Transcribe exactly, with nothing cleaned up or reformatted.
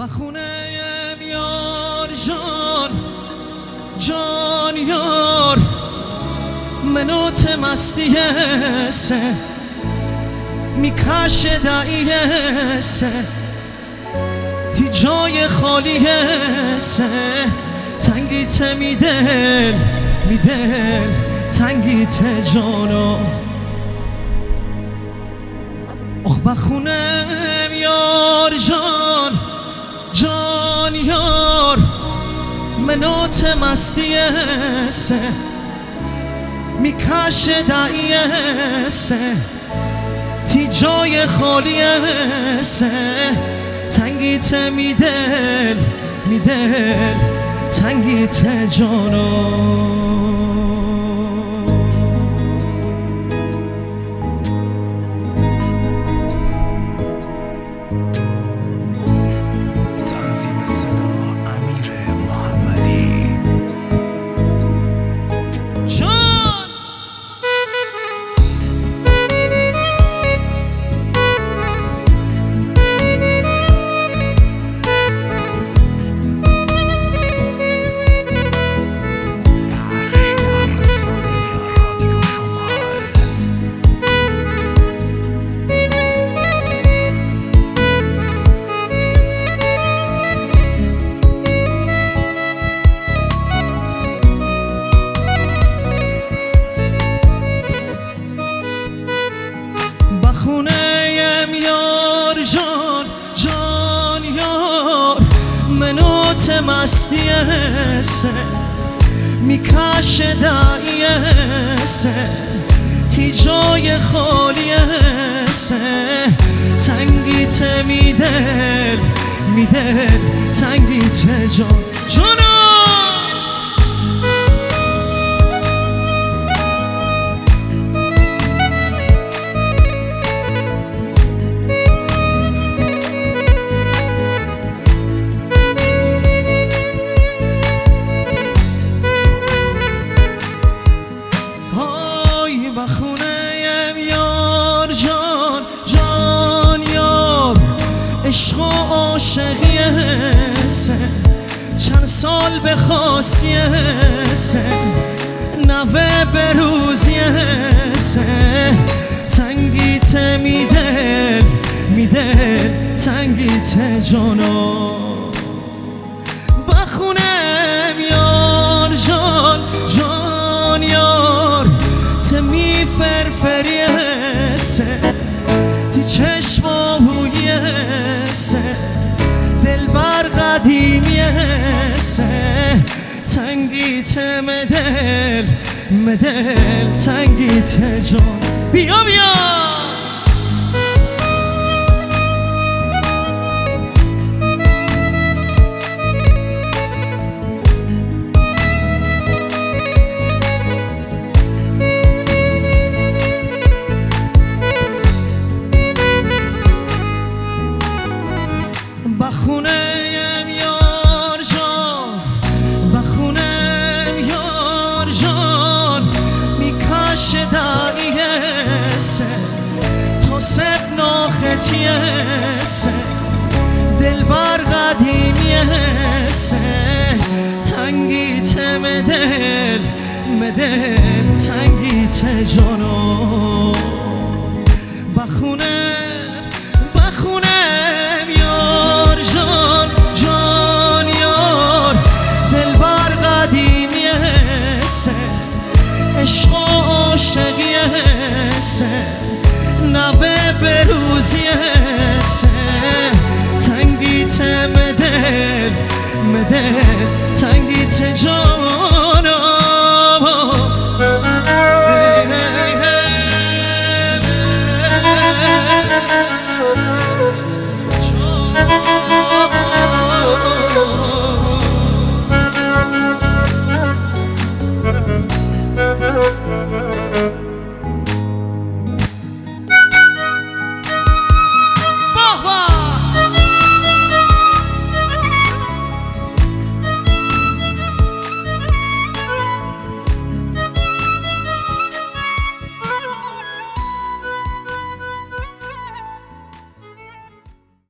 بخونم یار جان جان یار منو تمستیسه میکشه دعیسه تی جای خالیسه تنگیت میدل میدل تنگیت جانو اخ بخونم یار جان جان یار منو تمستیسه میکشه دعیسه تی جای خالیسه تنگیت میدل میدل تنگیت جانو بخونم یار جان جان یار منو تمستیسه میکشه دعیسه تی جای خالیسه تنگیت میدل میدل تنگیت جان جانو بخونم یار جان جان یار عشق و عاشقیسه چند سال به خاصیسه نوه بروزیسه تنگیت میدل میدل تنگیت جانو بخونم یار جان جان یار تمی فرفریسه تی چشم آهویسه دل بر قدیمیسه تنگیت مدل مدل تنگیت جان بیا بیا بخونم یار جان بخونم یار جان میکشه دعیسه تا سب ناختیسه دل بر قدیمیسه تنگیت مدل مدل تنگیت جانو